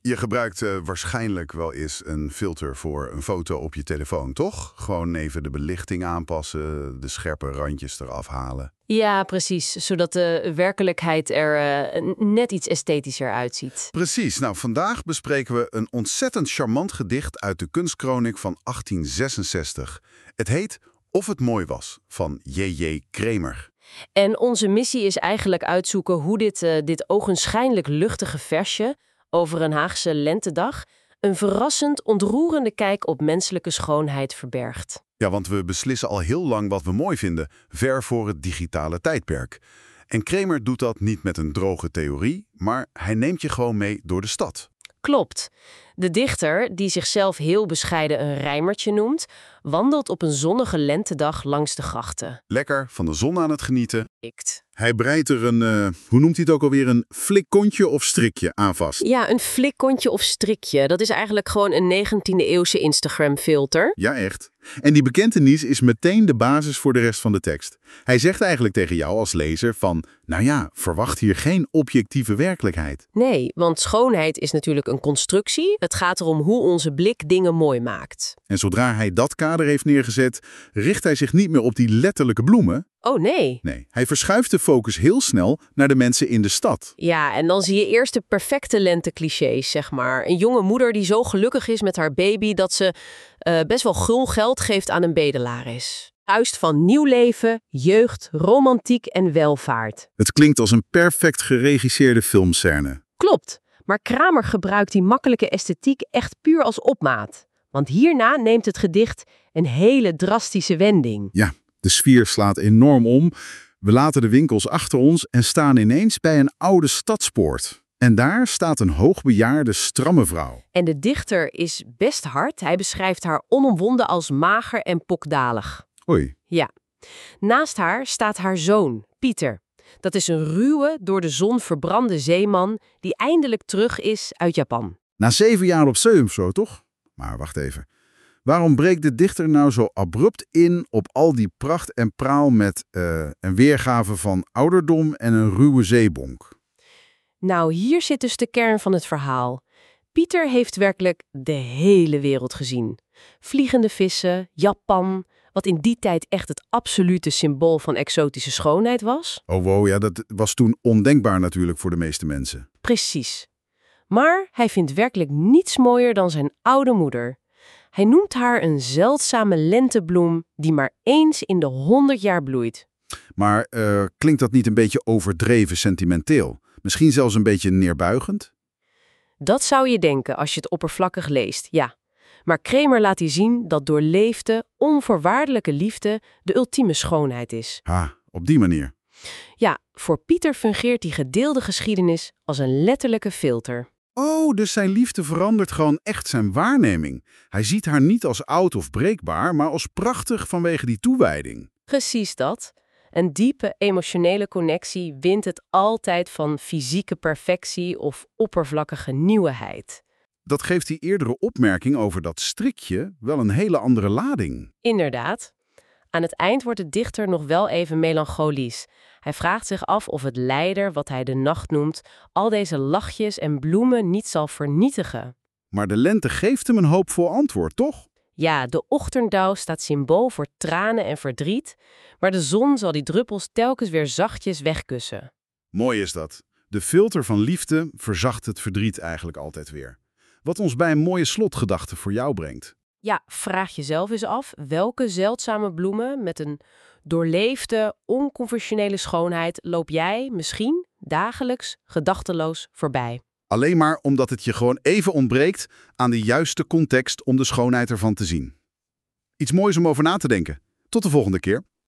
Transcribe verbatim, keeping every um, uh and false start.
Je gebruikt uh, waarschijnlijk wel eens een filter voor een foto op je telefoon, toch? Gewoon even de belichting aanpassen, de scherpe randjes eraf halen. Ja, precies. Zodat de werkelijkheid er uh, net iets esthetischer uitziet. Precies. Nou, vandaag bespreken we een ontzettend charmant gedicht uit de Kunstkroniek van achttien zesenzestig. Het heet Of het mooi was, van J J Kramer. En onze missie is eigenlijk uitzoeken hoe dit, uh, dit ogenschijnlijk luchtige versje over een Haagse lentedag een verrassend ontroerende kijk op menselijke schoonheid verbergt. Ja, want we beslissen al heel lang wat we mooi vinden, ver voor het digitale tijdperk. En Kramer doet dat niet met een droge theorie, maar hij neemt je gewoon mee door de stad. Klopt. De dichter, die zichzelf heel bescheiden een rijmertje noemt, wandelt op een zonnige lentedag langs de grachten. Lekker, van de zon aan het genieten. Ikt. Hij breidt er een, uh, hoe noemt hij het ook alweer, een flikkontje of strikje aan vast. Ja, een flikkontje of strikje. Dat is eigenlijk gewoon een negentiende eeuwse Instagram-filter. Ja, echt. En die bekentenis is meteen de basis voor de rest van de tekst. Hij zegt eigenlijk tegen jou als lezer van, nou ja, verwacht hier geen objectieve werkelijkheid. Nee, want schoonheid is natuurlijk een constructie. Het gaat erom hoe onze blik dingen mooi maakt. En zodra hij dat kader heeft neergezet, richt hij zich niet meer op die letterlijke bloemen. Oh nee. Nee, hij verschuift de focus heel snel naar de mensen in de stad. Ja, en dan zie je eerst de perfecte lente-clichés, zeg maar. Een jonge moeder die zo gelukkig is met haar baby dat ze uh, best wel gul geld geeft aan een bedelaris. Juist van nieuw leven, jeugd, romantiek en welvaart. Het klinkt als een perfect geregisseerde filmscène. Klopt, maar Kramer gebruikt die makkelijke esthetiek echt puur als opmaat. Want hierna neemt het gedicht een hele drastische wending. Ja. De sfeer slaat enorm om. We laten de winkels achter ons en staan ineens bij een oude stadspoort. En daar staat een hoogbejaarde, stramme vrouw. En de dichter is best hard. Hij beschrijft haar onomwonden als mager en pokdalig. Oei. Ja. Naast haar staat haar zoon, Pieter. Dat is een ruwe, door de zon verbrande zeeman die eindelijk terug is uit Japan. Na zeven jaar op zee of zo, toch? Maar wacht even. Waarom breekt de dichter nou zo abrupt in op al die pracht en praal met uh, een weergave van ouderdom en een ruwe zeebonk? Nou, hier zit dus de kern van het verhaal. Pieter heeft werkelijk de hele wereld gezien. Vliegende vissen, Japan, wat in die tijd echt het absolute symbool van exotische schoonheid was. Oh wow, ja, dat was toen ondenkbaar natuurlijk voor de meeste mensen. Precies. Maar hij vindt werkelijk niets mooier dan zijn oude moeder. Hij noemt haar een zeldzame lentebloem die maar eens in de honderd jaar bloeit. Maar uh, klinkt dat niet een beetje overdreven sentimenteel? Misschien zelfs een beetje neerbuigend? Dat zou je denken als je het oppervlakkig leest, ja. Maar Kramer laat hier zien dat doorleefde, onvoorwaardelijke liefde de ultieme schoonheid is. Ha, op die manier. Ja, voor Pieter fungeert die gedeelde geschiedenis als een letterlijke filter. Oh, dus zijn liefde verandert gewoon echt zijn waarneming. Hij ziet haar niet als oud of breekbaar, maar als prachtig vanwege die toewijding. Precies dat. Een diepe emotionele connectie wint het altijd van fysieke perfectie of oppervlakkige nieuwheid. Dat geeft die eerdere opmerking over dat strikje wel een hele andere lading. Inderdaad. Aan het eind wordt de dichter nog wel even melancholisch. Hij vraagt zich af of het lijder, wat hij de nacht noemt, al deze lachjes en bloemen niet zal vernietigen. Maar de lente geeft hem een hoopvol antwoord, toch? Ja, de ochtenddauw staat symbool voor tranen en verdriet, maar de zon zal die druppels telkens weer zachtjes wegkussen. Mooi is dat. De filter van liefde verzacht het verdriet eigenlijk altijd weer. Wat ons bij een mooie slotgedachte voor jou brengt. Ja, vraag jezelf eens af welke zeldzame bloemen met een doorleefde, onconventionele schoonheid loop jij misschien dagelijks gedachteloos voorbij. Alleen maar omdat het je gewoon even ontbreekt aan de juiste context om de schoonheid ervan te zien. Iets moois om over na te denken. Tot de volgende keer.